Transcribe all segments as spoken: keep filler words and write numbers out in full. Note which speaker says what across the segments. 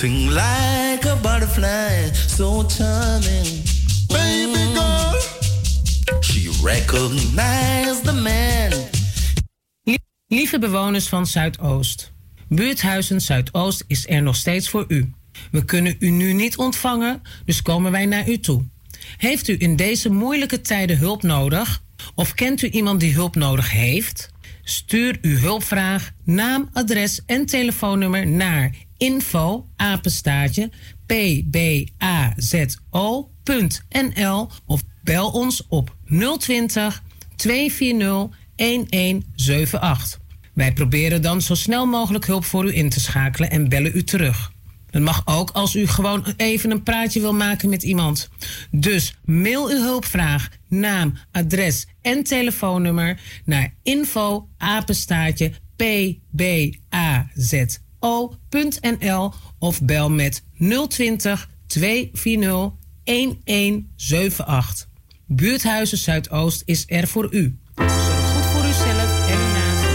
Speaker 1: Floating like a butterfly, so charming. Baby girl, she recognized the man.
Speaker 2: Lieve bewoners van Zuidoost. Buurthuizen Zuidoost is er nog steeds voor u. We kunnen u nu niet ontvangen, dus komen wij naar u toe. Heeft u in deze moeilijke tijden hulp nodig? Of kent u iemand die hulp nodig heeft? Stuur uw hulpvraag, naam, adres en telefoonnummer naar info apenstaartje p b a z o punt n l of bel ons op nul twintig, twee vier nul, een een zeven acht. Wij proberen dan zo snel mogelijk hulp voor u in te schakelen en bellen u terug. Het mag ook als u gewoon even een praatje wil maken met iemand. Dus mail uw hulpvraag, naam, adres en telefoonnummer naar info apenstaartje p b a z o punt n l of bel met nul twintig, twee vier nul, een een zeven acht. Buurthuizen Zuidoost is er voor u. Zorg goed voor uzelf en uw naasten.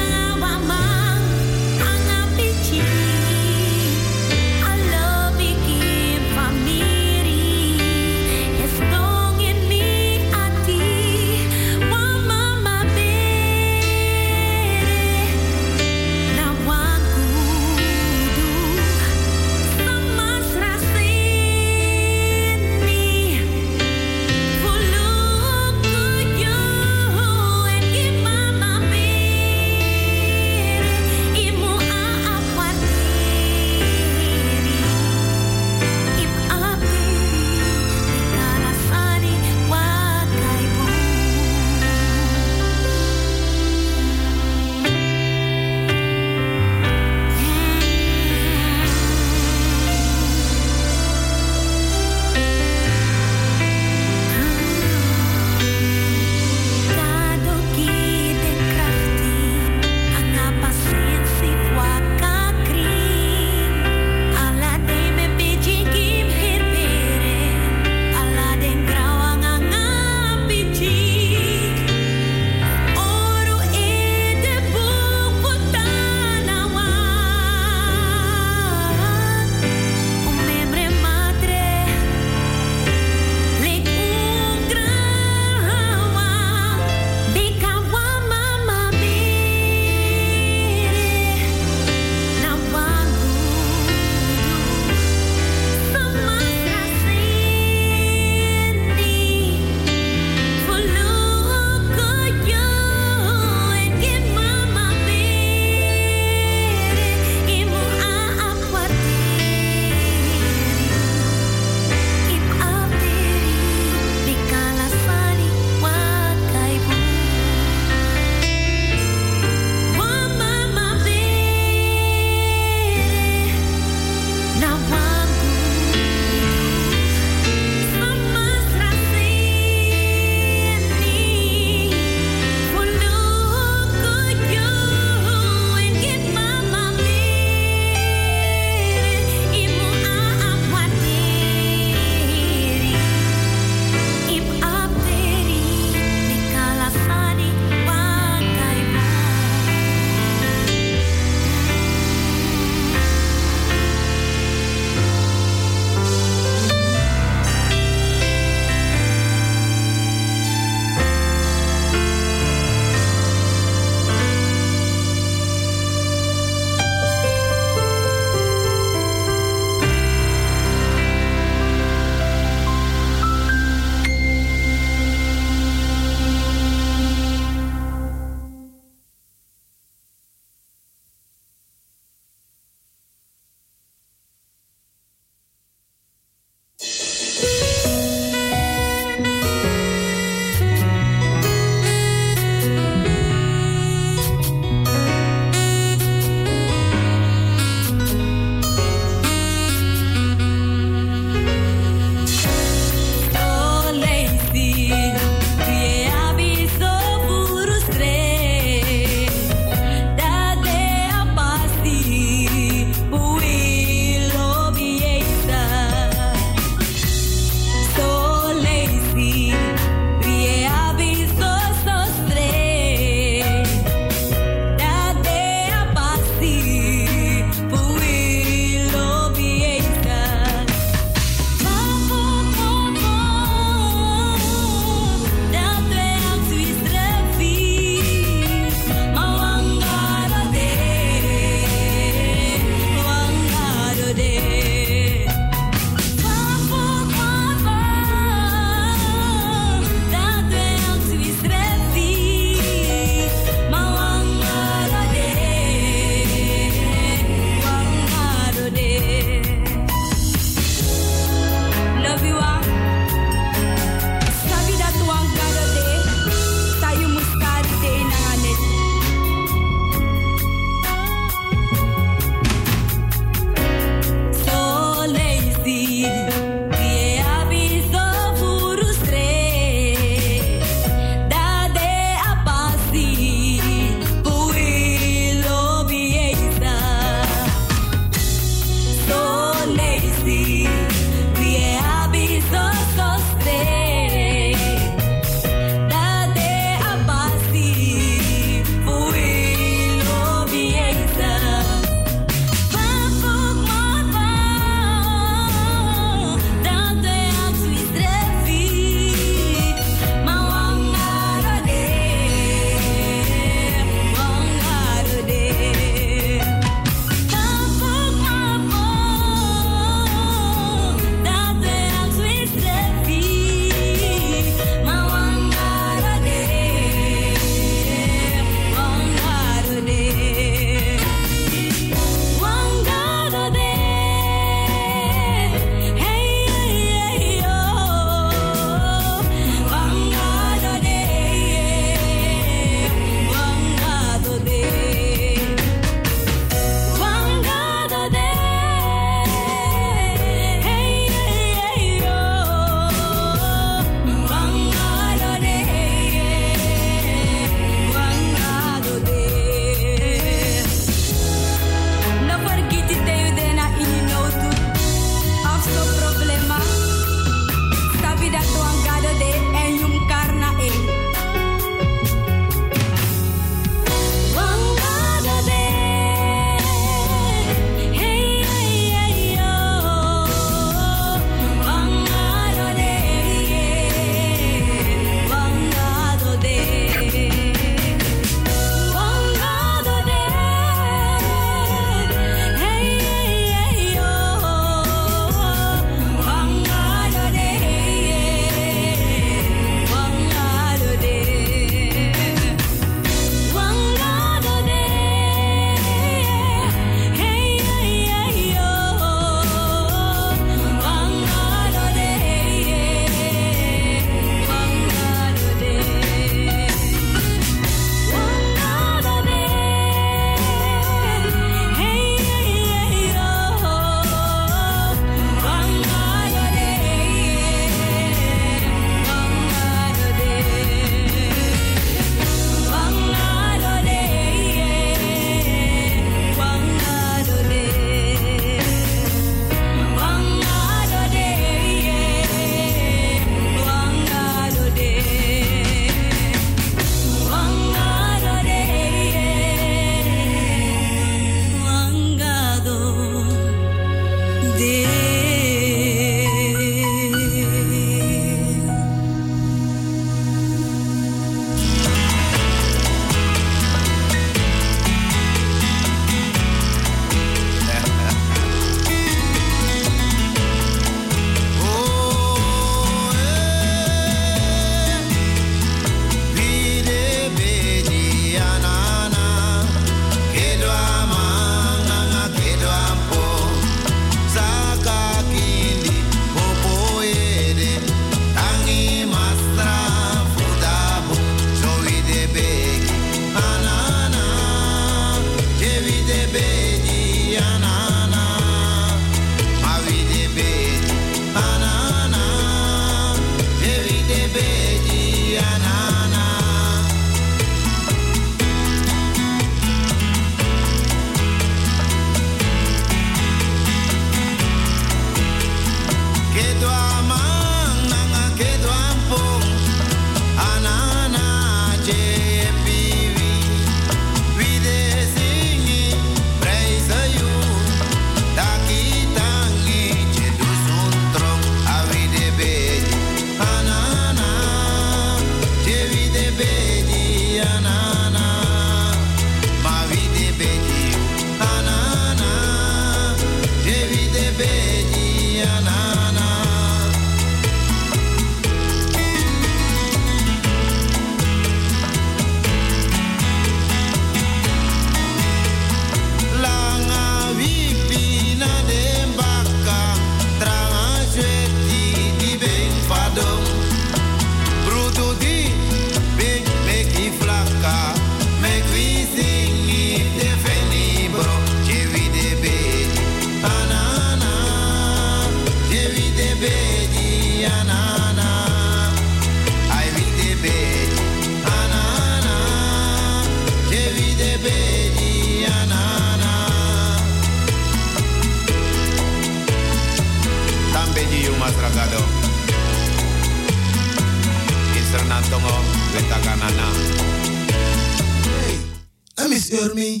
Speaker 3: is urmi.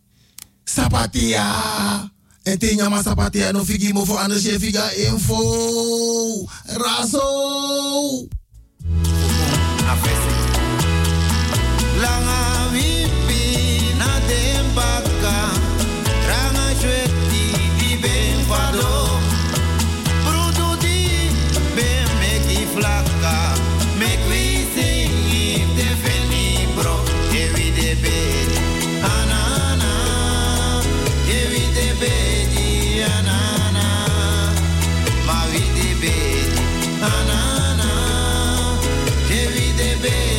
Speaker 3: Sapatia. En tenya ma sapatia no figi mo voor anders je figa info. Razo.
Speaker 1: Langa wipi na dembaka. Ranga shweti di ben fado. Brudu di ben meki flaka. Mek we sing if de feni bro. Ewi de bedi anana. Ewi de bedi anana. Ma wi de bedi anana. Ewi de bedi.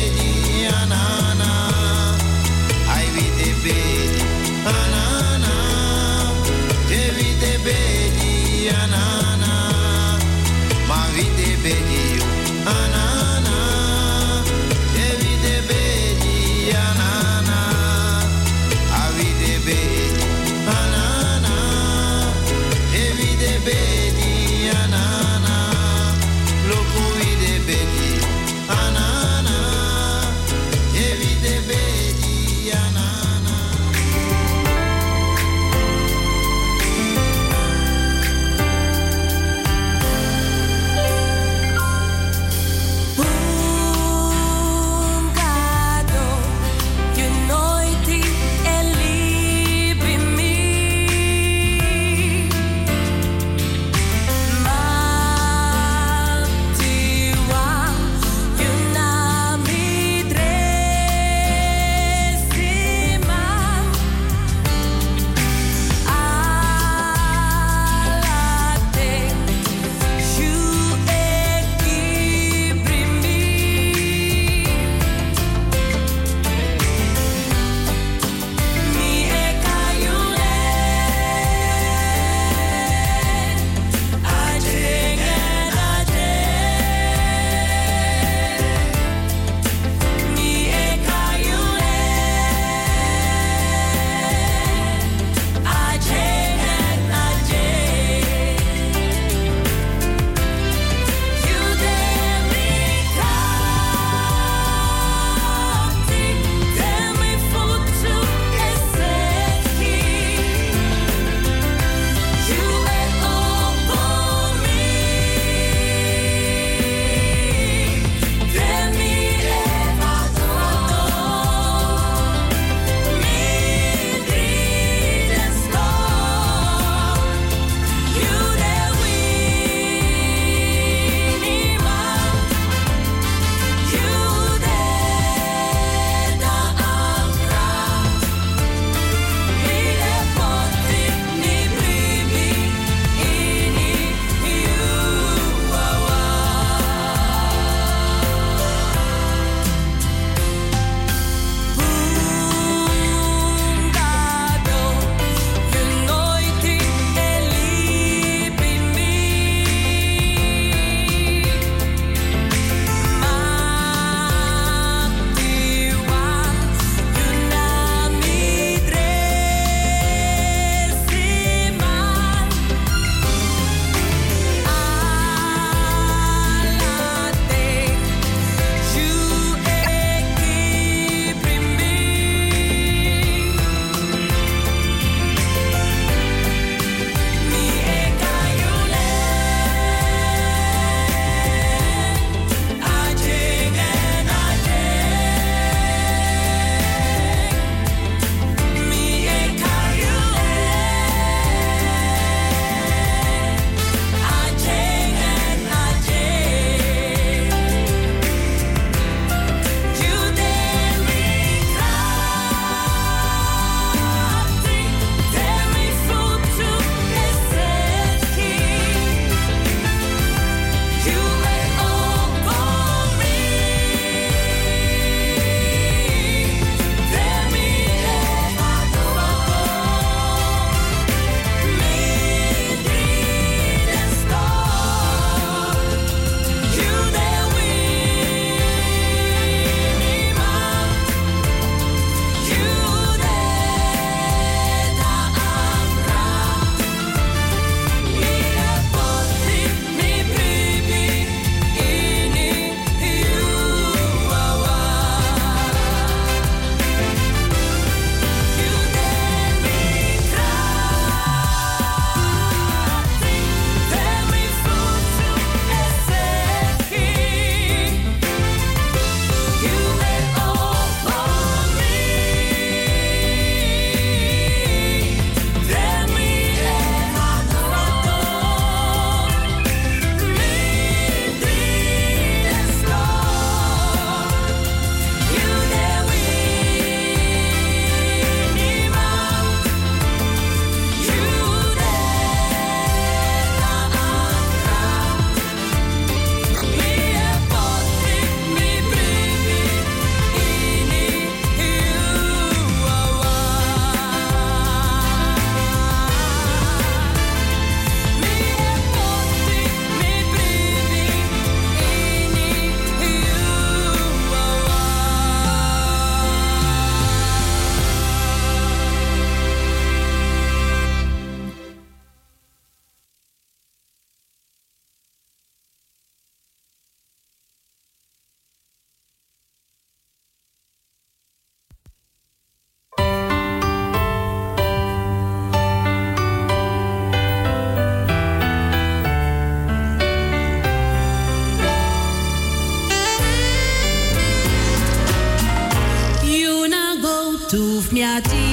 Speaker 4: toef miati.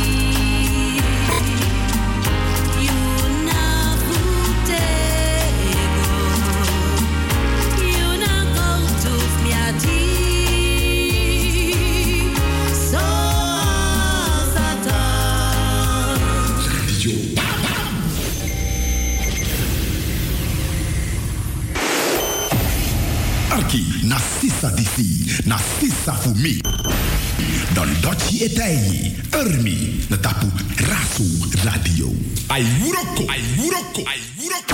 Speaker 5: Na sisa disi, na sisa fumi. Don dochi etai, ermi, na tapu rasu radio. Ay wuroko, ay wuroko, ay wuroko.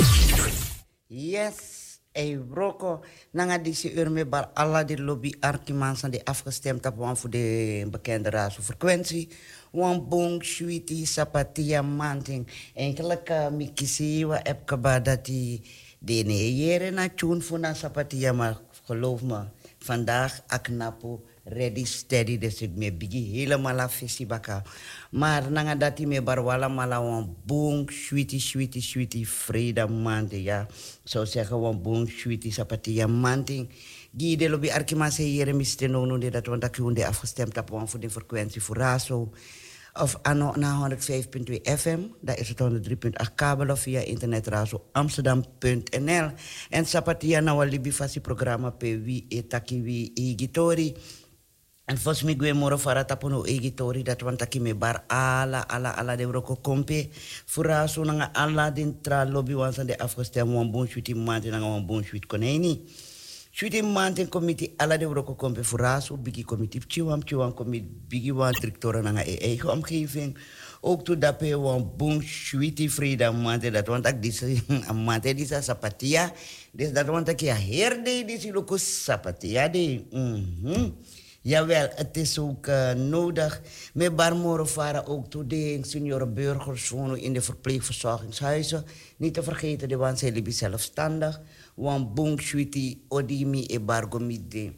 Speaker 6: Yes, ay wuroko. Nanga disi ermi bar alla de lobby arkimansan de afgestemd op wan voor de bekende rasu frequentie. Wan bong sweetie sapatia manting. Enkele uh, mikisi wa epkaba dat die de neere na tune voor na sapatia maar. Geloof me, vandaag aknapo ready steady dus ik me bigi helemaal af baka. Maar nanga dati me barwala mala wan boom sweetie sweetie sweetie vrede mande ja. Zou zeggen wan boom sweetie sapatia manting. Gie de lobby arkimase hier miste no no de dat want ik hunde afgestemd op wan voor de frequentie voor raso. Of ano na honderdvijf komma twee F M, dat is het honderddrie komma acht kabel of via internetradio amsterdam punt n l. En sapatia na walibi fasi programma pe wi etaki wi egitori. En volgens mij gwe moro fara tapono egitori dat want taki me bar ala ala ala de roko kompe. Fura so nanga ala din tra lobby wansan de afgestemd wan bon sweetie mante nanga wan bon sweet koneni. Sweetie mante committee ala de roko kompe fura so bigi committee chiwam chiwam committee bigi wan directeur nanga e eigen omgeving. Ook to dape wan bon sweetie vrede mante dat want ak dis mante disa sapatia. Des dat want ak ya herde disi loko sapatia de. Mhm. Jawel, het is ook uh, nodig. Met barmoren varen ook toe de senioren burgers wonen in de verpleegverzorgingshuizen. Niet te vergeten, de want zij leven zelfstandig. Want boom, sweetie, odimi e bargomide.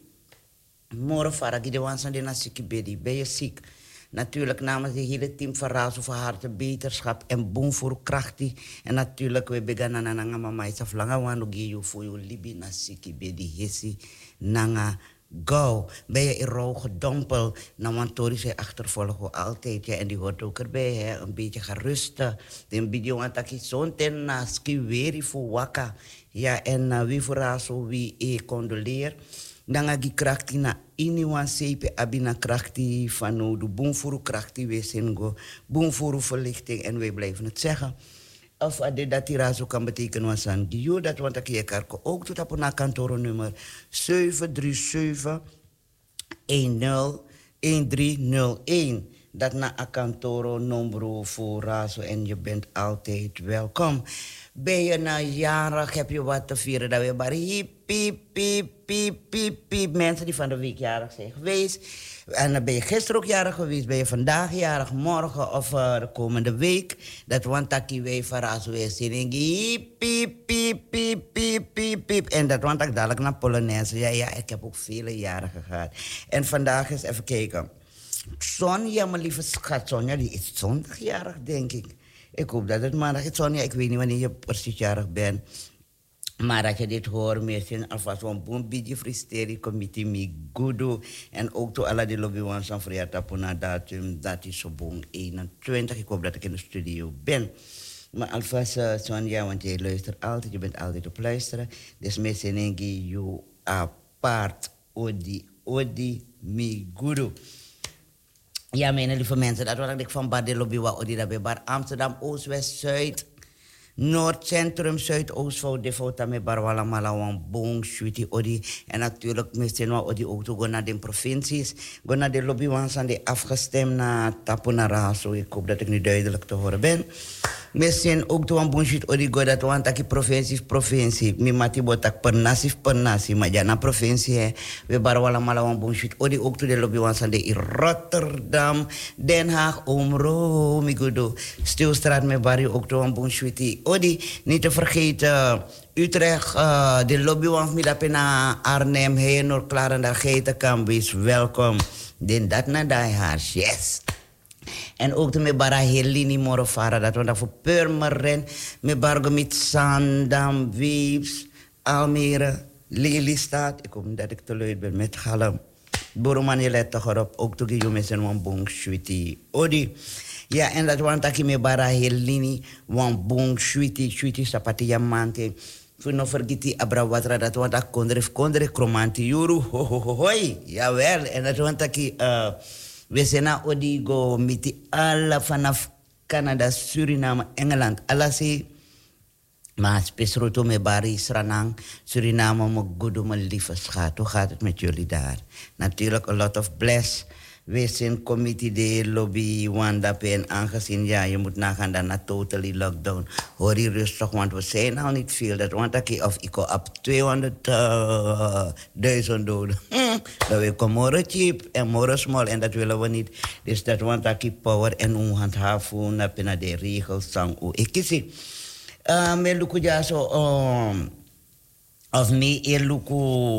Speaker 6: Moren varen, de want zijn de nasieke bedi. Ben je ziek? Natuurlijk namens het hele team van Razo voor harte beterschap en boom voor krachtig. En natuurlijk, we beginnen na nanga mama is aflanga wano geyo voor je libi nasieke bedi hesi nanga. Go, ben je in rouw gedompeld, nou want Tori zei achtervolgen altijd, ja, en die hoort ook erbij, hè, een beetje gaan rusten. Den video want dat is zo'n ten na ski weri voor waka, ja, en uh, wie voor haar zo wie e condoleer, dan ga ik krachtig na iniwan sepe abina krachtig van nou, de boomvoer krachtig we zijn go, boomvoer verlichting en wij blijven het zeggen. Of ade dat die razo kan betekenen was aan die dat want ik je karko ook tot op een kantoor nummer zeven drie zeven een nul een drie nul een. Dat na een kantoor nummer voor razo en je bent altijd welkom. Ben je nou jarig, heb je wat te vieren, dat we maar hiep, piep, piep, piep, piep, piep. Mensen die van de week jarig zijn geweest. En dan ben je gisteren ook jarig geweest, ben je vandaag jarig, morgen of uh, de komende week. Dat want dat wij verras weer zien. Piep, piep, piep, piep, piep, piep, piep. En dat want ik dadelijk naar Polonaise. Ja, ja, ik heb ook vele jarigen gehad. En vandaag is even kijken. Sonja, mijn lieve schat, Sonja, die is zondagjarig, denk ik. Ik hoop dat het maandag is. Sonja, ik weet niet wanneer je precies jarig bent. Maar als je dit hoort, mensen, alvast een boembidje fristeri committee mi gudu. En ook to alle die lobby van San Friata Puna datum, dat is zo boom eenentwintig. Ik hoop dat ik in de studio ben. Maar alvast, uh, Sonja, want jij luistert altijd, je bent altijd op luisteren. Dus mensen denken, you apart, odi, odi, mi gudu. Ja, mijn lieve mensen, dat was ik van Bar de Lobby, wat odi, dat bij Bar Amsterdam, Oost, West, Zuid. Noord, Centrum, Zuidoost, voor de foto met Barwala, Malawan, Bong, Sweetie, Odi. En natuurlijk, misschien wel Odi ook toe naar de provincies. Go naar de lobby, want zijn die afgestemd naar Taponara. Zo, ik hoop dat ik nu duidelijk te horen ben. Misschien ook toe aan Bong, Odi, go dat want dat provincies, provincie. Mi mati botak per nasi, per nasi. Maar ja, na provincie, hè. We Barwala, Malawan, Bong, Odi ook toe de lobby, want zijn die in Rotterdam, Den Haag, Omro, Migudo. Stilstraat met Barry, ook toe aan Bong, Sweetie. Odi, niet te vergeten, Utrecht, uh, de lobby van Midapena, Arnhem, Heenor, Klarendal, Geitenkamp, wees welkom. Den dat na die haar, yes. En ook de mebara Helini Morofara, dat we dat voor Purmerend, mebargo met Zandam, Weeps, Almere, Lelystad. Ik hoop dat ik te luid ben met Galm. Boromani let toch erop. Ook toen je met een bong sweetie. Odi. Ja, en dat want ik me bara helini. Wan bong sweetie. Sweetie sapati mante. Voor no vergeti abra watra dat want ik kondre kondre kromanti juru. Ho ho ho hoi. Jawel. En dat want ik uh, we zijn na odi go miti alla vanaf Canada, Suriname, Engeland. Alla si maar spesroto me bari Sranang, Suriname, me goede, me lieve schat. Hoe gaat het met jullie daar? Natuurlijk a lot of bless. We zijn committee de lobby Wanda en aangezien ja, je moet nagaan dan naar totally lockdown. Hoor je rustig, want we zijn al niet veel. Dat want ik of ik op tweehonderdduizend doden. Hm, dat we komen morgen cheap en morgen small en dat willen we niet. Dus dat want ik power en onhandhaven naar binnen de regels sang. Ik kies het. Uh, me luku ja so um, of me e luku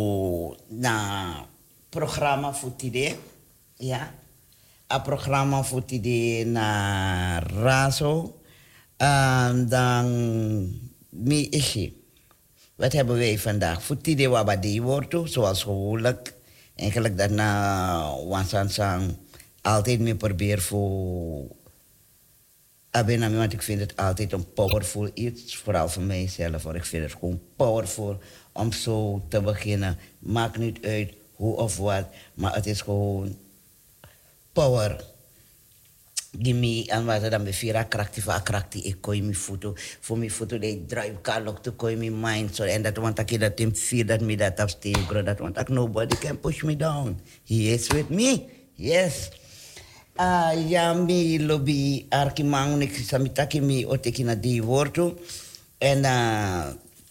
Speaker 6: na programma futide ja a programma futide na raso um, dan me ishi wat hebben wij vandaag futide wabadi wortu zoals gewoonlijk eigenlijk dat na wansansang altijd me probeer voor Abenami, want ik vind het altijd een powerful iets, vooral voor mijzelf. Ik vind het gewoon powerful om zo te beginnen. Maakt niet uit hoe of wat, maar het is gewoon power. Gimme en wat dan bevira krachtig voor krachtig. Ik kooi mijn foto, voor mijn foto de drive car lock to kooi mijn mind. So en dat want ik dat hem feel dat me dat afsteken, dat want ik nobody can push me down. He is with me, yes. Ah, ja, mi lobby arkimang nik samitaki mi oteki na di wortu en uh,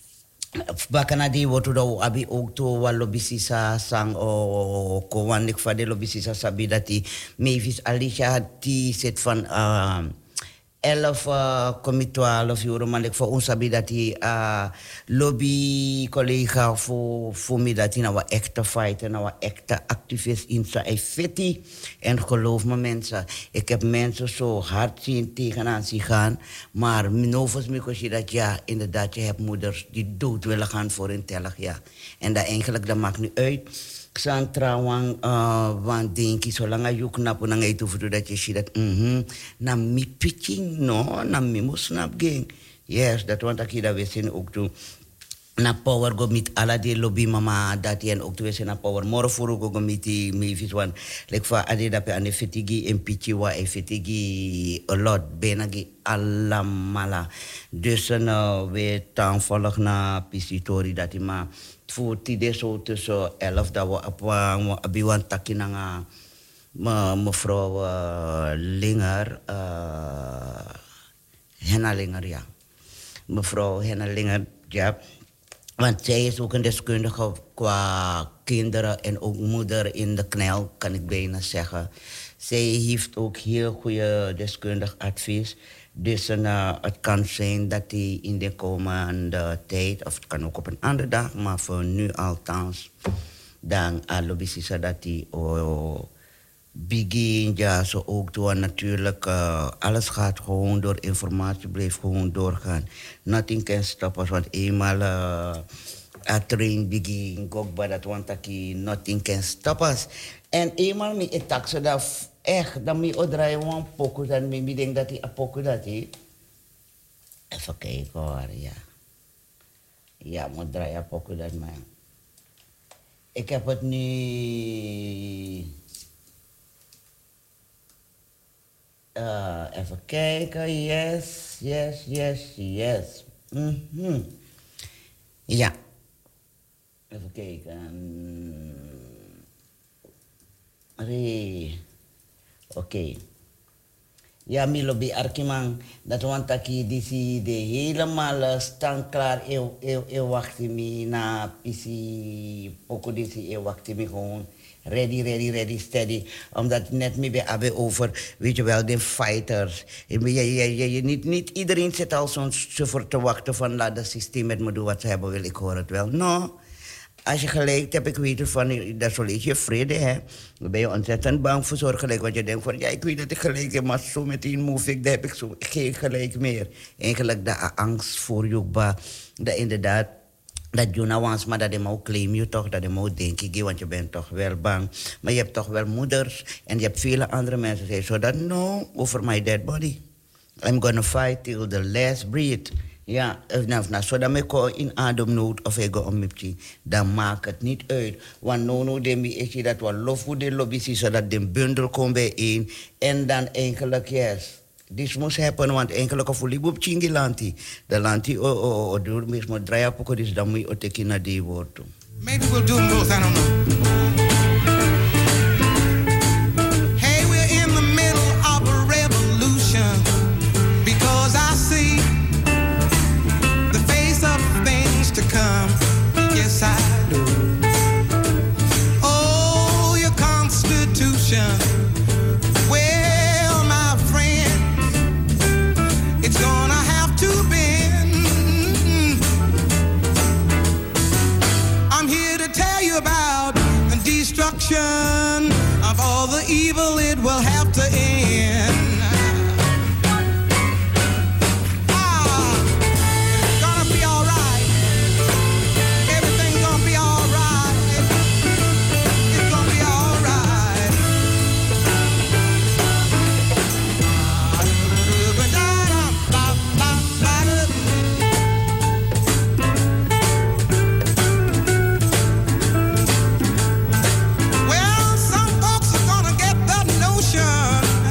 Speaker 6: baka na di wortu do abi ook to wa lobby sisa sang o ko wan nik fa de lobby sisa sabi dati Mavis Alicia ti set van uh, elf kommi twaalf euro maar ik voor ons sabi dati uh, lobby collega voor voor me dati na wa echte fighter na wa echte activist in sa effetti en geloof me mensen ik heb mensen zo hard zien tegenaan zien gaan maar novus me kosi dat ja inderdaad je hebt moeders die dood willen gaan voor hun tellig ja en dat eigenlijk dat maakt niet uit San trawang uh, wan denki zolang je knap na ngay tufu dat je ziet dat mhm na mi pitching no na mi mo snap gang yes dat want ik dat we zijn ook toe na power go mit ala de lobby mama dat en ook toe zijn na power more voor go mit mi vis wan like for ade dat pe ane fetigi en pitchi wa e fetigi a lot benagi alamala dus nou we tan volg na pisitori dat ma voor tide zo tussen elf dat we op abiwan takin nga mevrouw uh, Linger uh, Henna Linger ja mevrouw Henna Linger ja want zij is ook een deskundige qua kinderen en ook moeder in de knel kan ik bijna zeggen zij heeft ook heel goede deskundig advies. Dus uh, het kan zijn dat hij in de komende tijd, of het kan ook op een andere dag, maar voor nu althans, dan alobisi dat hij oh, begin, ja, zo ook door natuurlijk, uh, alles gaat gewoon door informatie, blijft gewoon doorgaan. Nothing can stop us, want eenmaal uh, a train begin, gokba dat want aki, nothing can stop us. En eenmaal met het taxen dat echt, dan moet je draaien een pokoe, dan moet je denken dat hij een pokoe dat hij. Even kijken hoor, ja. Ja, moet draaien een pokoe dat man. Ik heb het nu... Uh, even kijken, yes, yes, yes, yes. Mm-hmm. Ja. Even kijken. Re. Oké. Okay. Ja, Milo bij Arkimang, dat want ik die de helemaal staan klaar. Ik wacht me na pisi, poko die wacht me gewoon. Ready, ready, ready, steady. Omdat net mee bij Abbe over, weet je wel, de fighters. Je, je, je, je, niet, niet iedereen zit al zo'n suffer te wachten van laat het systeem met me doen wat ze hebben wil. Ik hoor het wel. No. Als je gelijk hebt, ik weet ervan, dat is wel iets je vrede, hè. Dan ben je ontzettend bang voor zorg gelijk. Want je denkt van, ja, ik weet dat ik gelijk heb, maar zo meteen move ik, dan heb ik zo geen gelijk meer. Eigenlijk de angst voor Jukba, dat inderdaad, dat je nou wans, maar dat je moet claim je toch, dat je moet denken, want je bent toch wel bang. Maar je hebt toch wel moeders en je hebt vele andere mensen die zeggen, so dat no, over my dead body. I'm gonna fight till the last breath. Ja, of nou, zodat ik in ademnood of ik ga om me dan maakt het niet uit. Want no, no, dan is je dat wat lof voor de lobby, zodat de bundel komt bijeen. En dan eigenlijk, yes. This must happen, want eigenlijk of we op Chingilanti. De lanti, oh, oh, oh, door mismo draaien poco, dus dan moet je ook tekenen naar die woord.
Speaker 1: Maybe we'll do them both, I don't know. Hey, we're in the middle of a revolution. Because I see the face of things to come. Yes, I do. Oh, your Constitution. Well, my friend, it's gonna have to bend. I'm here to tell you about the destruction of all the evil. It will have to end. Well, some folks are gonna get the notion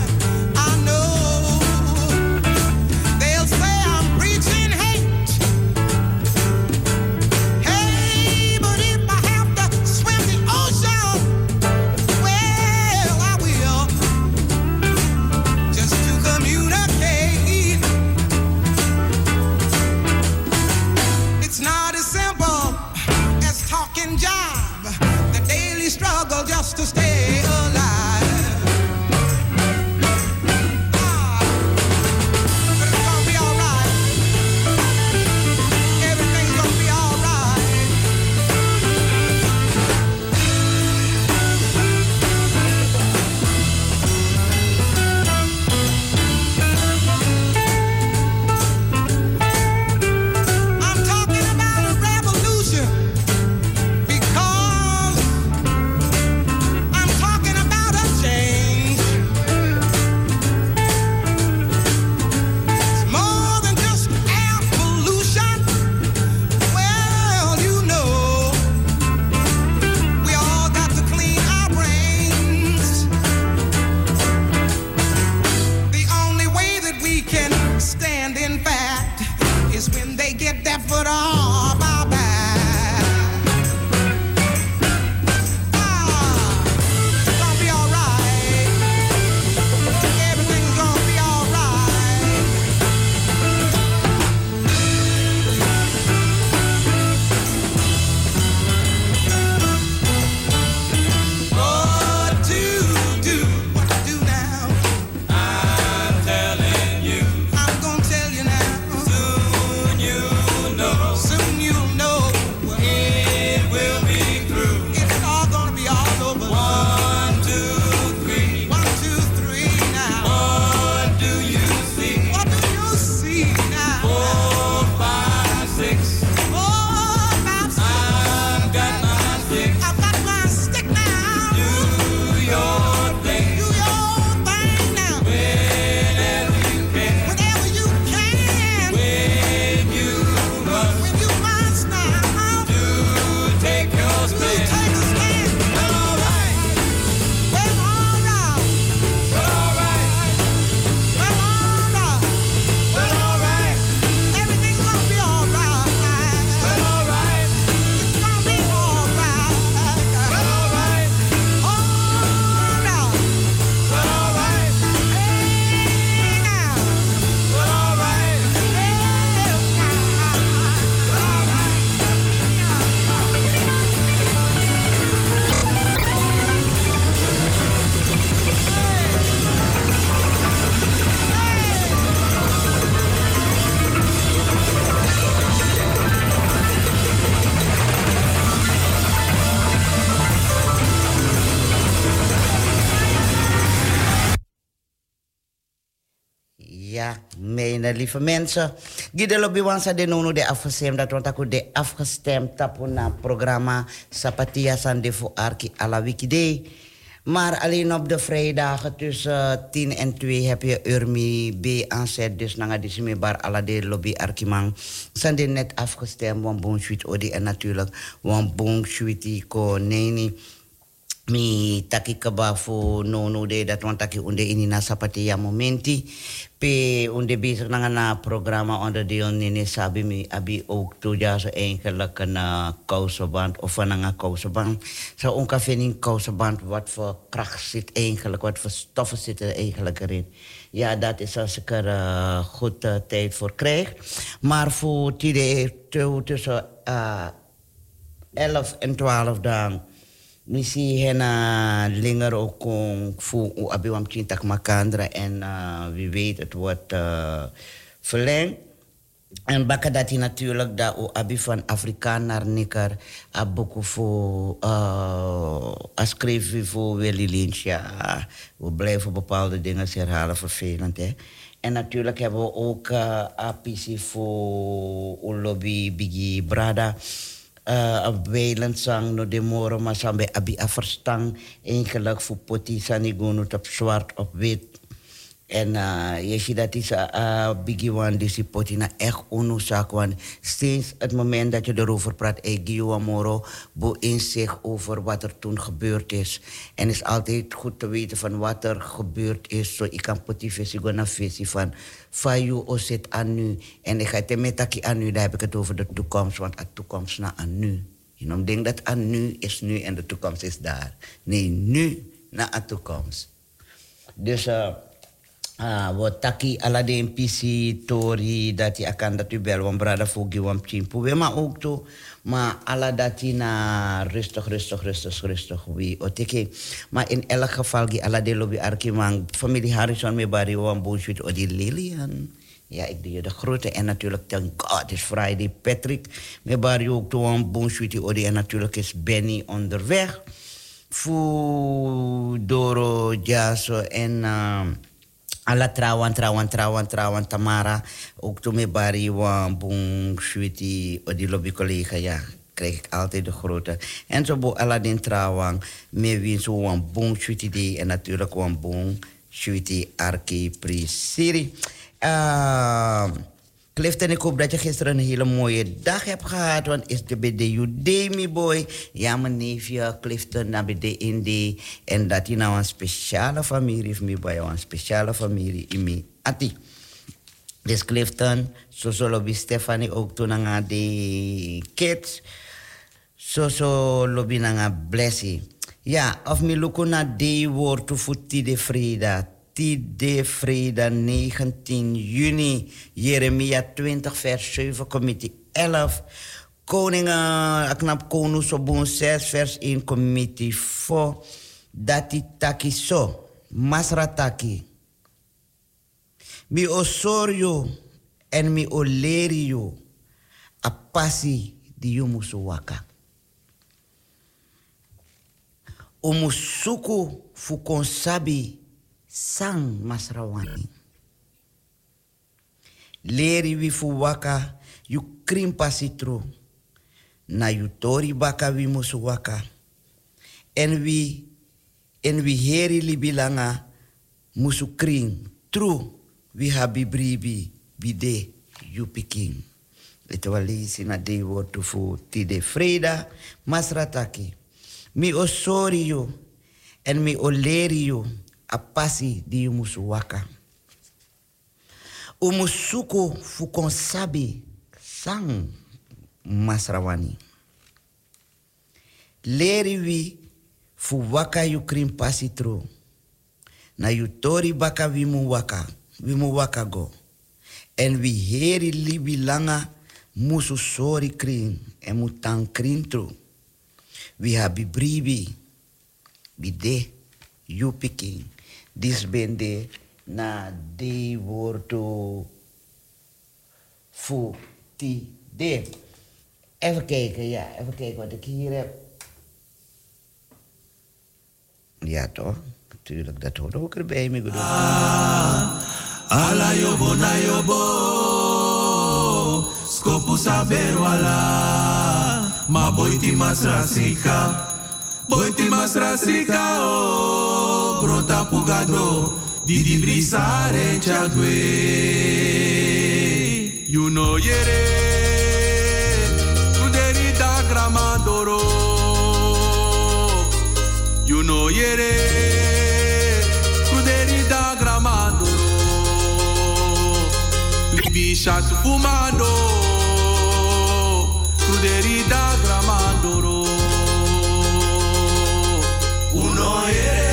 Speaker 6: Ja, mijn lieve mensen. Gide lobby wansa de nono de afgestemd. Dat want ik de afgestemd tapu na programma Sapatia Sande voor Arki ala Wikide. Maar alleen op de vrijdagen tussen tien en twee heb je Urmi B aanzet. Dus na de smebar ala de lobby Arkimang. Sande net afgestemd. Wan bon sweet odi en natuurlijk wan bon sweetie ko neni. Mi taki kaba fu no no de dat want taki unde ini na Sapatia momenti pe unde bezig na na programma onder de nene sabi mi abi ook to ja so eigenlijk na kouseband of van een kouseband zo ongeveer in kouseband wat voor kracht zit eigenlijk wat voor stoffen zitten eigenlijk erin. Ja, dat is als ik er uh, goed uh, tijd voor krijg. Maar voor die tussen uh, elf en twaalf dagen misi hena linger ook voor u abiwam cintak makandra en uh, wie weet het wordt uh, verlengd. En bakken dat hij natuurlijk dat u abi van Afrikaan naar Nikker aboku voor uh, askreven voor Willy Lynch. Ja, we blijven bepaalde dingen herhalen, vervelend hè. En natuurlijk hebben we ook uh, A P C voor Lobby Biggie Brada. Uh, Weiland sang no de moro maar sambe abi averstang eigenlijk voor poti sanigono op zwart op wit en uh, je ziet dat is uh, biggie one die poti na echt onnozaak want sinds het moment dat je erover praat Egio moro bo inzicht over wat er toen gebeurd is en is altijd goed te weten van wat er gebeurd is zo ik kan poti visie na visie van Fayu osit aan nu. En ik ga het met taki aan nu, daar heb ik het over de toekomst, want de toekomst na aan nu. Je know, denk dat aan nu is nu en de toekomst is daar. Nee, nu na de toekomst. Dus uh, uh, wat taki ala de N P C tori dat je akan dat u bel want brada fugi wam chimpu we maar ook to maar ala dat je na rustig rustig rustig rustig wie oteke maar in elk geval gi ala de lobby Arkimang familie Harrison me bari wam bullshit odi Lilian. Ja, ik doe je de grote en natuurlijk thank God is Friday Patrick me bari ook to wam bullshit odi en natuurlijk is Benny onderweg fu Doro Jaso en uh, ala trawan trawan trawan trawan Tamara ook toen me bari wan boom sweetie odi lobby collega ja krijg ik altijd de grote en zo bo ala den trawan me win zo wan boom sweetie die en natuurlijk wan boom sweetie Arki Prisiri. Uh, Clifton, ik hoop dat je gisteren een hele mooie dag hebt gehad. Want is de B D U Demi boy. Ja, mijn neefje Clifton naar B D in D. En dat hij nou een speciale familie heeft. Me bij jou een speciale familie in me. Ati. Dus Clifton, zo zullen we Stephanie ook toen aan de kids. Zo zo lobby naar Blessy. Ja, of me lukken naar de woord voor de vrede. De vrede negentien juni, Jeremia twintig vers zeven, committee elf. Koningen, knap koning sobon zes vers één, committee vier. Dati taki so, masrataki. Mi osorio en mi olerio, a passi di yumusu waka. Omusuku fukonsabi sang masrawani. Leri wi fu waka, yu krimpa sitro. Na yu tori baka wi musu waka. En wi, en wi heri libilanga musu kring. True, wi habi bribi, bide, yu piking. Ito wali sina de wotu fu tide freda, masrataki. Mi osori yu, en mi oleri yu, a passi di musu waka. O musuko fu konsabi sang masrawani. Leri wi fu waka yu krim passi tro. Na yu tori baka wi mu waka, wi mu waka go. En wi heri libi langa musu sori krim en mu tan krim tro. Wi habi bribi, bide, yu piking. Dis bende na de woordo fu ti de. Even kijken, ja, even kijken wat ik hier heb. Ja toch, natuurlijk, dat hoort ook erbij. Ah,
Speaker 4: ala yobo na yobo, skopu saber wala, ma boiti masrasika, boiti masrasika o, brota pugado, didi brisare chagwe, you know yere, kuderi da gramadoro, you know yere, kuderi da gramadoro. Bishat fumando, cruderida gramandoro. Uno yere,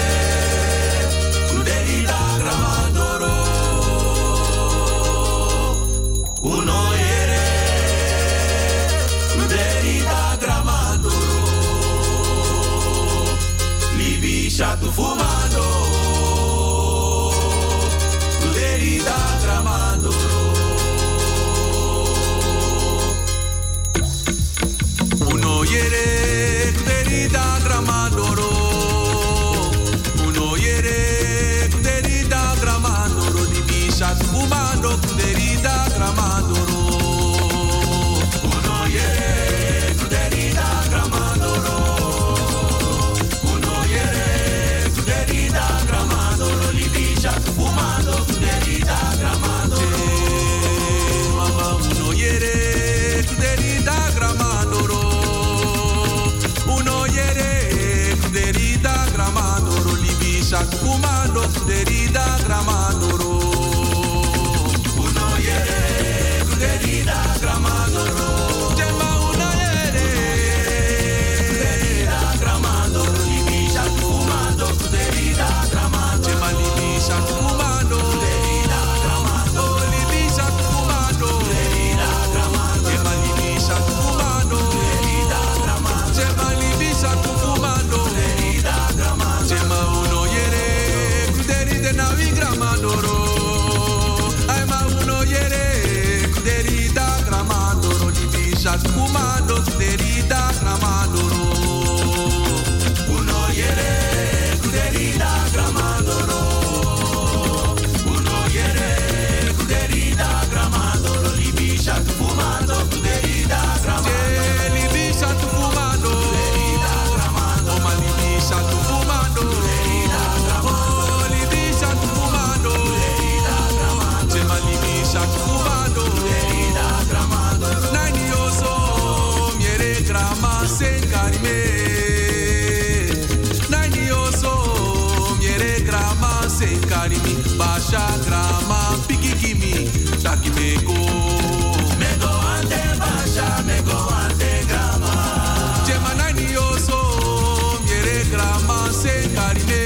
Speaker 4: cruderida gramandoro. Uno yere, cruderida gramandoro. Bishat fumando, cruderida gramandoro. Uno yere kuderida gramadoro, uno yere kuderida gramadoro, di bishat fumando kuderida gramadoro. Uno yere kuderida gramadoro, uno yere kuderida gramadoro, di bishat fumando kuderida gramadoro. Mama uno yere kuderida gramadoro. Fumando derida gramadoro, uno yere derida gramadoro, llama una yere derida gramadoro, libisha fumando derida gramadoro, llama libisha fumando derida gramadoro, libisha fumando derida gramadoro, llama libisha fumando derida gramadoro, llama libisha fumando derida gramadoro, llama navi gramadoro, ay ma uno yere derida gramadoro, di bishat fumando derida gramadoro, uno yere derida gramadoro, uno yere derida gramadoro, di bishat fumando derida gramadoro, di bishat fumando derida gramadoro, ma di bishat fumando derida gramadoro. Fumando, nani oso, miere grama sen karime. Nani oso, miere grama sen karimi. Basha grama pikikimi, takimeko. Mego ante basha, mego ante grama. Jema nani oso, miere grama sen karime.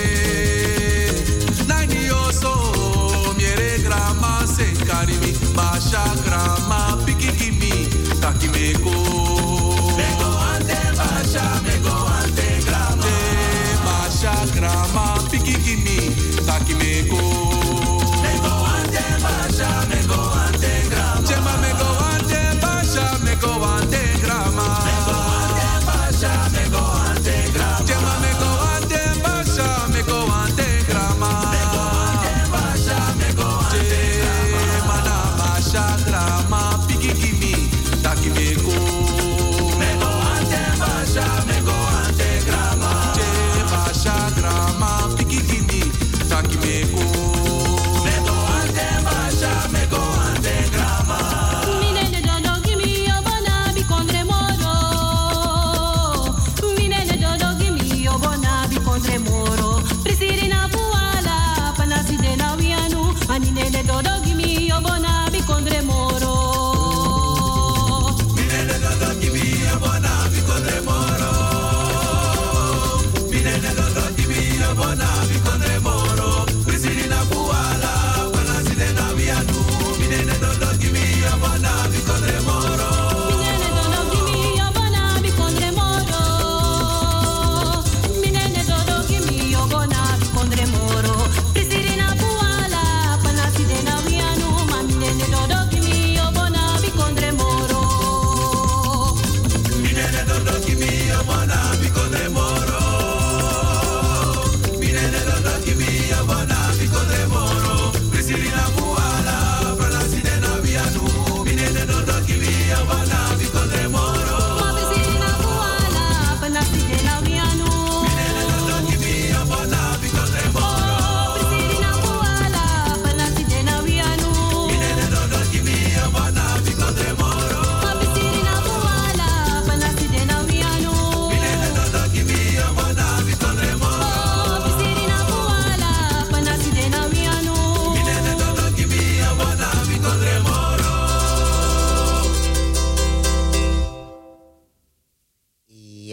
Speaker 4: Nani oso, miere grama sen karimi. Basha grama pikikimi takimeko. Mego ante basha, mego ante grama. Basha grama pikikimi takimeko. Mego ante basha, mego ante grama. Chema mego ante basha, mego ante grama. Mego ante basha, mego ante grama. Chema mego ante basha, mego ante grama. Mego ante basha, mego ante grama. Grama pikikimi takimeko. Mego ante basha, mego ante grama. Che basha grama pikikimi takimeko. Mego ante basha, mego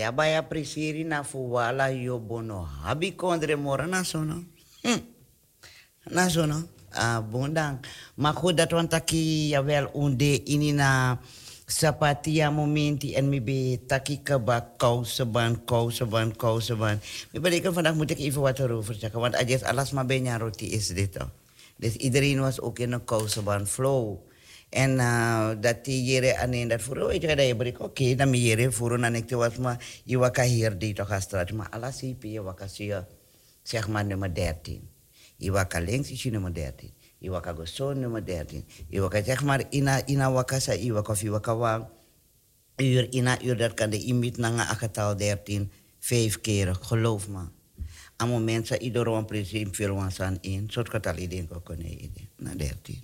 Speaker 6: ya baya presiri na fuwala yo bono habi kondre mora na sono. Hm. Na sono. Ah, bondang. Maar goed dat want taki jawel unde ini na sapatia momenti en mi be taki kaba kousenband, kousenband, kousenband. Mi bedenken vandaag moet ik even wat erover zeggen, want als alles maar bijna roti is dit toch. Dus iedereen was ook in een kousenband flow. En uh, dat die jere aan dat voor weet je dat je bedenkt, oké, dan mi jere voor dan ik te was maar je waka hier die toch straat, maar alles hier je waka zie zeg maar nummer dertien. Je waka links is je nummer dertien. Je waka go zo nummer dertien. Je waka zeg maar ina ina waka sa je waka of je waka wang uur ina uur dat kan de imit na nga akatal dertien vijf keer geloof me. Aan moment sa ieder een principe veel wans aan in soort katal ideen ko kunnen ideen na dertien.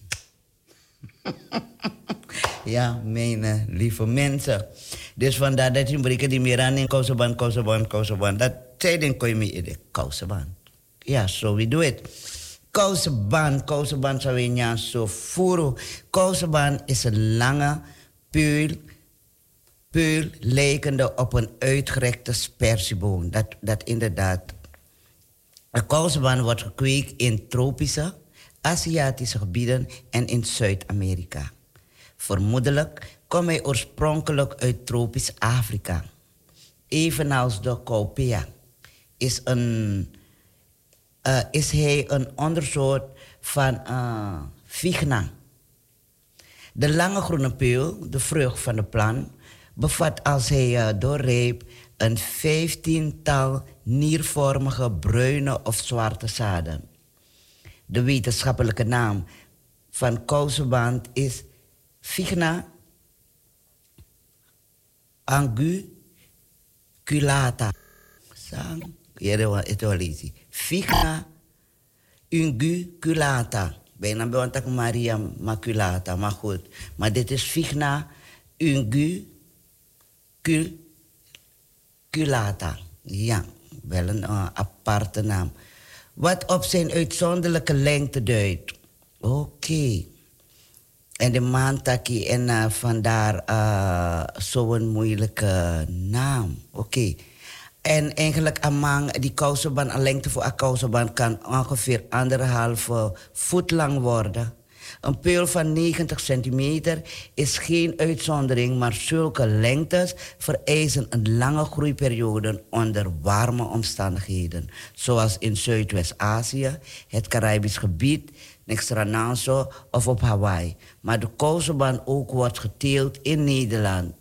Speaker 6: Ja, mijn uh, lieve mensen. Dus vandaar dat je breken die meer aan in kousenband, kousenband, kousenband. Dat tijdens kon je me idee kousenband. Ja, so we do it. Kousenband, kousenband zou je niet zo voeren. Kousenband is een lange peul, peul lijkende op een uitgerekte spersieboom. Dat, dat inderdaad. De kousenband wordt gekweekt in tropische, Aziatische gebieden en in Zuid-Amerika. Vermoedelijk komt hij oorspronkelijk uit tropisch Afrika. Evenals de cowpea is een... Uh, is hij een ondersoort van uh, Vigna. De lange groene peel, de vrucht van de plant, bevat als hij uh, doorrijpt een vijftiental niervormige bruine of zwarte zaden. De wetenschappelijke naam van kousenband is Vigna unguiculata. Sang, hier is het Vigna unguiculata. Bijna bij ons Maria maculata, maar goed. Maar dit is Vigna unguiculata. Ja, wel een uh, aparte naam. Wat op zijn uitzonderlijke lengte duidt. Oké. Okay. En de maantaki en uh, vandaar uh, zo'n moeilijke naam. Oké. Okay. En eigenlijk amang die kousenband, een lengte voor een kousenband kan ongeveer anderhalve voet lang worden. Een peul van negentig centimeter is geen uitzondering, maar zulke lengtes vereisen een lange groeiperiode onder warme omstandigheden. Zoals in Zuidwest-Azië, het Caribisch gebied, Nextranaso of op Hawaii. Maar de kousenband ook wordt geteeld in Nederland.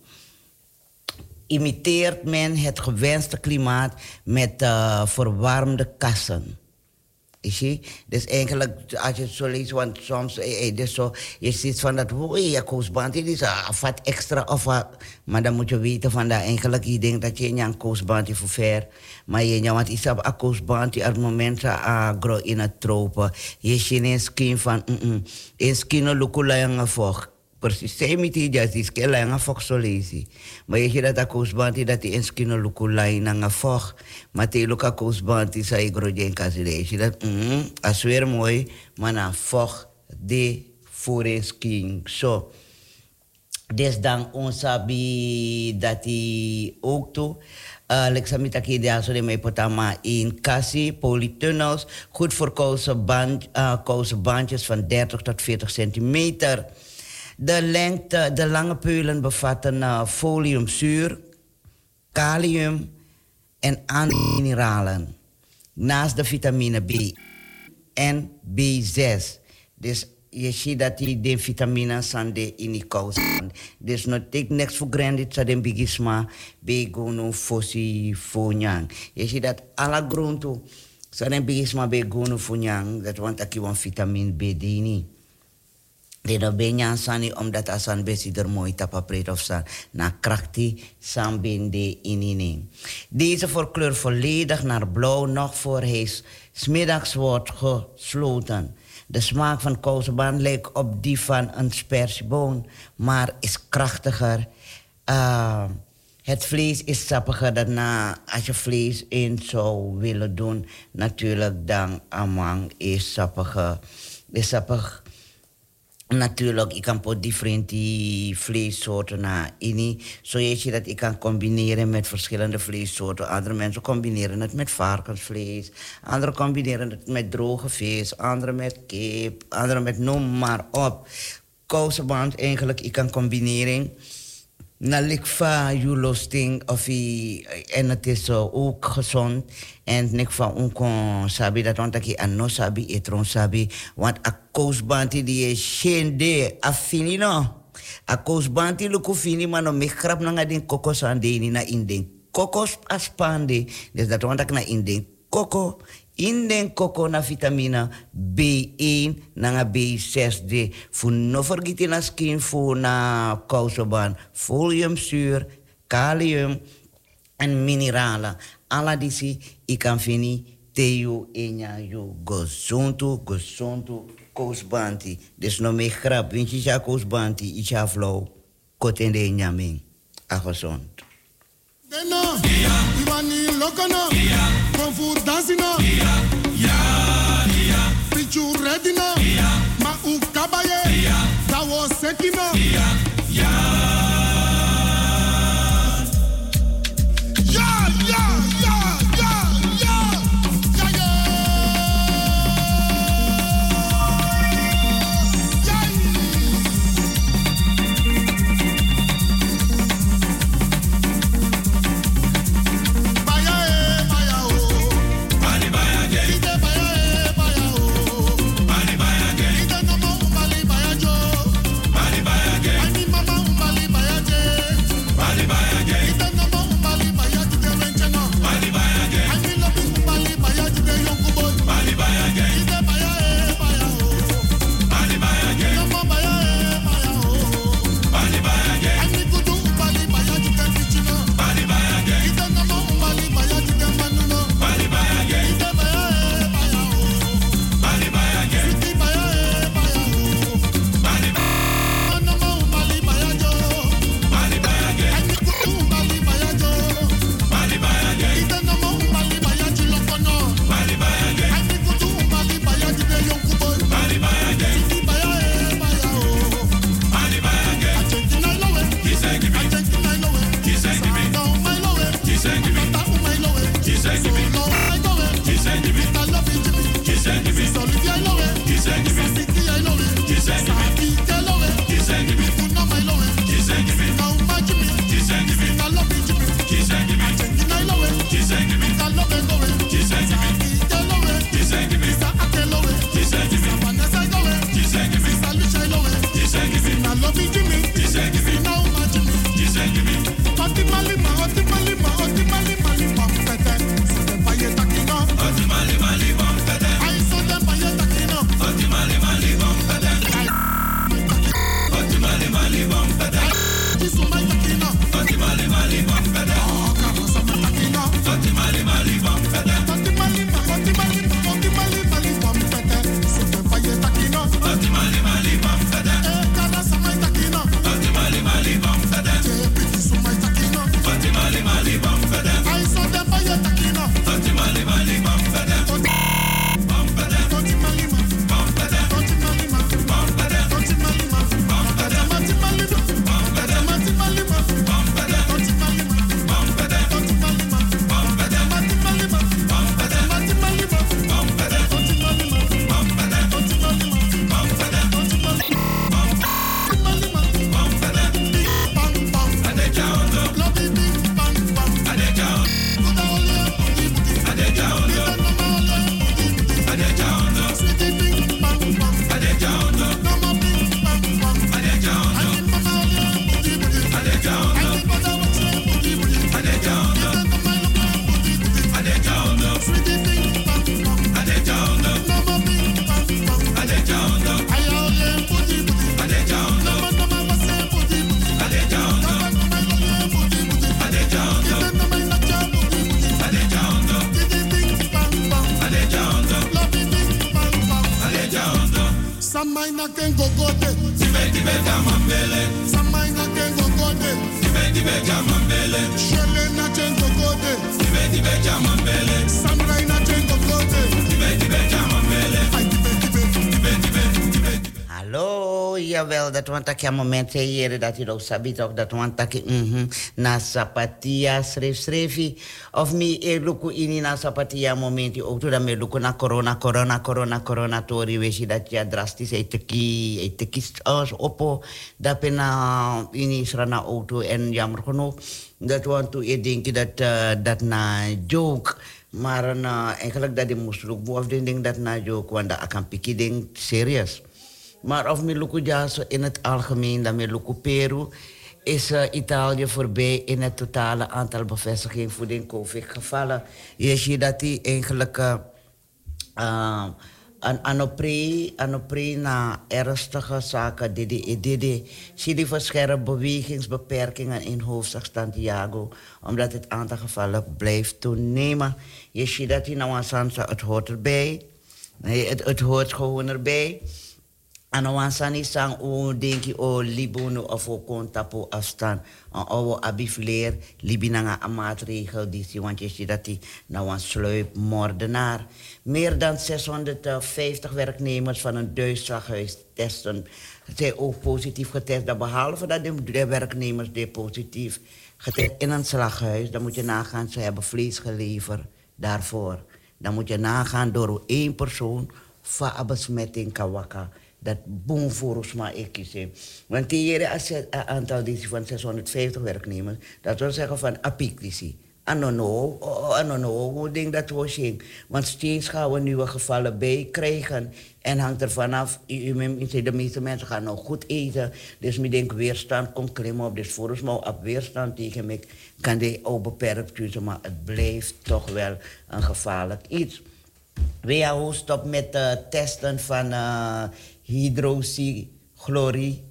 Speaker 6: Imiteert men het gewenste klimaat met uh, verwarmde kassen. Zie? Dus eigenlijk, als je het zo leest, want soms, eh, dus zo, je ziet van dat, hoi, je koosband, die is uh, wat extra of wat. Maar dan moet je weten van dat eigenlijk, je denkt dat je een koosband voor ver. Maar je want is op een koosband, die op het moment dat agro in het tropen, je ziet een skin van, mm een skin een lukula en vocht. Precies, zij met die jas, die skella en vocht zo lezen. Maar je ziet dat een koosband, dat die een skin een lukula en vocht. Maar die luka koosband, die zei groeien kasile. Je ziet dat, mm, als weer mooi, maar na vocht, de voor een skin. Zo. Dus dan onsabi dat die ook toe. Uh, Lexamitaki de aso de mepotama in kassi, polytunnels. Goed voor kousenband, uh, kousenbandjes van dertig tot veertig centimeter. De lengte, de lange peulen bevatten uh, foliumzuur, kalium en andere mineralen. Naast de vitamine B en B zes. Dus je ziet dat die de vitamines zijn in die kousen. Dus nog ik niks voor grandit zijn in bigisma, begono, fossi, fonyang. Je ziet dat alle groenten zijn in bigisma, begono, fonyang. Dat want ik een vitamine B dini. De no benyan sani omdat asan besi er mooi tapapret of san na krakti san bende inini. Deze verkleurt volledig naar blauw nog voor hij 's middags wordt gesloten. De smaak van kousenband lijkt op die van een spersieboon, maar is krachtiger. Uh, het vlees is sappiger dan na, als je vlees in zou willen doen. Natuurlijk dan amang is sappiger. Is sappig. natuurlijk, ik kan pot differenti vleessoorten na ini. Zo je ziet dat ik kan combineren met verschillende vleessoorten. Andere mensen combineren het met varkensvlees. Anderen combineren het met droge vis. Anderen met kip. Anderen met noem maar op. Kousenband eigenlijk, ik kan combineren. Na likva julosting of i en het is uh, ook gezond en nik van unkon sabi dat want ik an no sabi etron sabi want a kousbanti die is shende afini no a kousbanti luku fini mano me krap na den kokos aan de na in den kokos aspande dus dat want ik na in den koko in den koko na vitamine B one na B six D. Voor no vergeten na skin voor na kousenban. Foliumzuur, kalium en mineralen. Alla disi ik kan vinden teo enya yo gozonto gozonto kousbanti. Dus no me grap winchi ja kousbanti icha flow kotende nyaming. A gezond.
Speaker 7: Deno, Iwani Lokono, Kung Fu Dancino, Pichu Redino, Ma Ukabaye, Dawo Sekino, Ya, Ya, Ya, Ya, Ya, Ya, Samaina kengo gote, tibe tibe jamambele. Samaina kengo gote, tibe tibe jamambele. Shele na kengo gote, tibe tibe jamambele. Samurai na kengo gote, tibe tibe jamambele. Ay tibe tibe tibe tibe tibe.
Speaker 6: Hallo, jawel, dat want ik een moment zei dat je ook sabi toch dat want ik mhm na sapatia schreef schreef of mi e luku ini na sapatia momenti ook toen me luku na corona corona corona corona tori weet je dat ja drastisch uit teki uit teki als oppo dat pena ini serana auto en jammer genoeg dat want toen ik denk dat uh, dat na joke maar na eigenlijk dat die moest ook boven den ding dat na joke want dat kan pikkie ding serieus. Maar of Miluku Jaso in het algemeen, dan Miluku Peru, is uh, Italië voorbij in het totale aantal bevestigingen voor de COVID-gevallen. Je ziet dat die eigenlijk uh, uh, aan anoprie, anoprie na ernstige zaken, didi, didi, zie die verscherpte bewegingsbeperkingen in hoofdstad Santiago, omdat het aantal gevallen blijft toenemen. Je ziet dat die nou aan het hoort erbij, nee, het, het hoort gewoon erbij. En dan sani sang o denki o libono of o kontapo afstand. En o abifleer libinanga een maatregel die si want je ziet dat die nou een sluipmoordenaar. Meer dan zeshonderdvijftig werknemers van een Duits slaghuis testen. Zijn ook positief getest. Dat behalve dat de, de werknemers die positief getest in een slaghuis, dan moet je nagaan, ze hebben vlees geleverd daarvoor. Dan moet je nagaan door één persoon van een besmetting kawaka. Dat boem volgens mij ik kies. Want die hele aantal van zeshonderdvijftig werknemers, dat wil zeggen van apiclici. Anono, anono, hoe denk dat we zien? Want steeds gaan we nieuwe gevallen bij krijgen. En hangt er vanaf, de meeste mensen gaan nou goed eten. Dus ik denk weerstand komt klimmen op. Dus volgens mij op weerstand tegen mij kan die ook beperkt kiezen. Maar het blijft toch wel een gevaarlijk iets. W H O stopt met uh, testen van uh, hydroxychloroquine,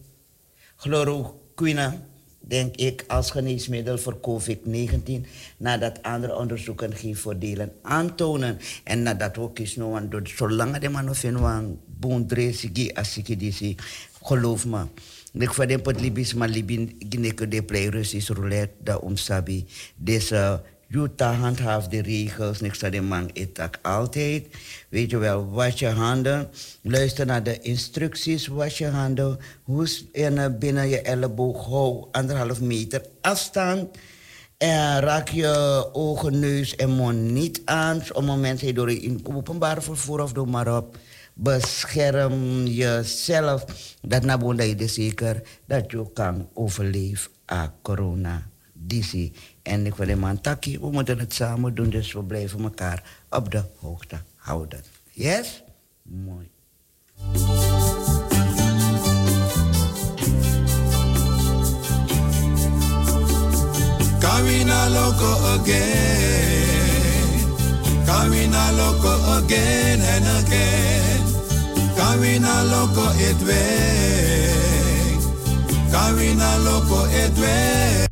Speaker 6: denk ik, als geneesmiddel voor COVID negentien, nadat andere onderzoeken geen voordelen aantonen. En nadat we kiezen, want zolang de man of een boondresigi asikidisi, geloof me. Ik vind het Libisch, maar Libië gineke de play Russisch roulette, dat omsabi. Deze Utah handhaaft de regels, niks dat de man eet altijd. Weet je wel, was je handen, luister naar de instructies, was je handen, hoest en binnen je elleboog, hou anderhalf meter afstand. En raak je ogen, neus en mond niet aan. Op het moment dat je door je in openbaar vervoer of doe maar op. Bescherm jezelf. Dat nabonda je zeker dat je kan overleven aan corona. Dizzy. En ik wil hem aan takkie, we moeten het samen doen, dus we blijven elkaar op de hoogte houden. Yes? Mooi.
Speaker 4: Kawina loco again. Kawina loco again and again. Kawina loco it way. Kawina loco it way.